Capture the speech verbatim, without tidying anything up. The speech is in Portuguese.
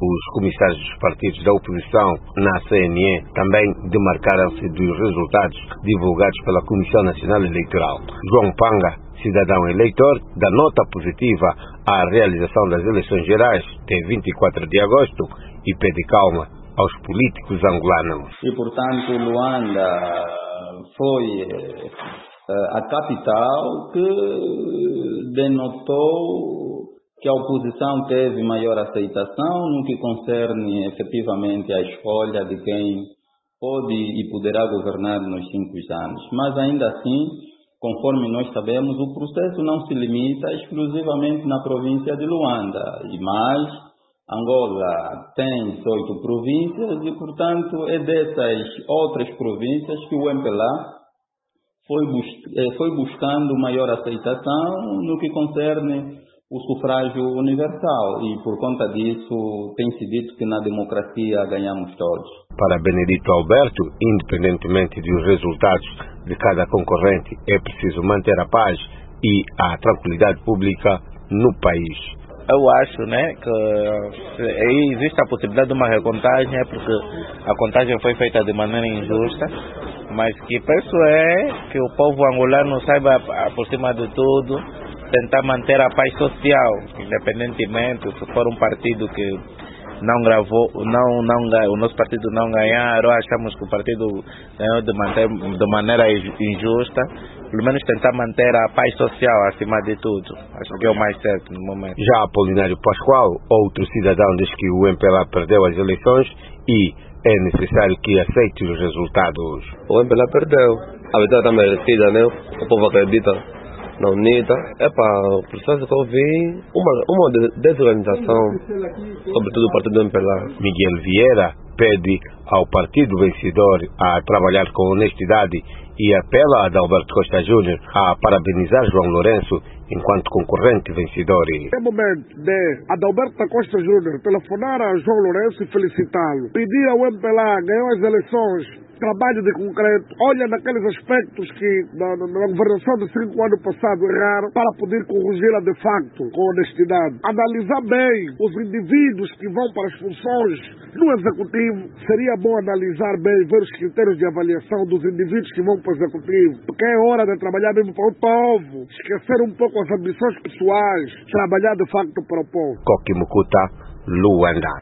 Os comissários dos partidos da oposição na C N E também demarcaram-se dos resultados divulgados pela Comissão Nacional Eleitoral. João Panga, cidadão eleitor, dá nota positiva à realização das eleições gerais de vinte e quatro de agosto e pede calma aos políticos angolanos. E, portanto, Luanda foi a capital que denotou que a oposição teve maior aceitação no que concerne efetivamente a escolha de quem pode e poderá governar nos cinco anos. Mas ainda assim, conforme nós sabemos, o processo não se limita exclusivamente na província de Luanda, e mais, Angola tem dezoito províncias e, portanto, é dessas outras províncias que o M P L A foi, bus- foi buscando maior aceitação no que concerne o sufrágio universal, e por conta disso tem-se dito que na democracia ganhamos todos. Para Benedito Alberto, independentemente dos resultados de cada concorrente, é preciso manter a paz e a tranquilidade pública no país. Eu acho, né, que aí existe a possibilidade de uma recontagem, é porque a contagem foi feita de maneira injusta, mas que penso é que o povo angolano saiba, por cima de tudo, tentar manter a paz social, independentemente se for um partido que não gravou, não, não, o nosso partido não ganhar, ou achamos que o partido ganhou de, manter, de maneira injusta, pelo menos tentar manter a paz social acima de tudo. Acho que é o mais certo no momento. Já Apolinário Pascoal, outro cidadão, diz que o M P L A perdeu as eleições e é necessário que aceite os resultados. O M P L A perdeu. A vitória está merecida, né? O povo acredita na UNITA. É para o processo que eu vi, uma, uma desorganização, sobretudo o partido do M P L A. Miguel Vieira pede ao partido vencedor a trabalhar com honestidade e apela a Adalberto Costa Júnior a parabenizar João Lourenço enquanto concorrente vencedor. É momento de Adalberto Costa Júnior telefonar a João Lourenço e felicitá-lo. Pedir ao M P L A ganhar as eleições, trabalho de concreto, olha naqueles aspectos que na, na, na governação de cinco anos passado erraram, para poder corrigi-la de facto com honestidade. Analisar bem os indivíduos que vão para as funções no executivo. Seria bom analisar bem, ver os critérios de avaliação dos indivíduos que vão para o executivo, porque é hora de trabalhar mesmo para o povo, esquecer um pouco as ambições pessoais, trabalhar de facto para o povo. Coque Mucuta, Luanda.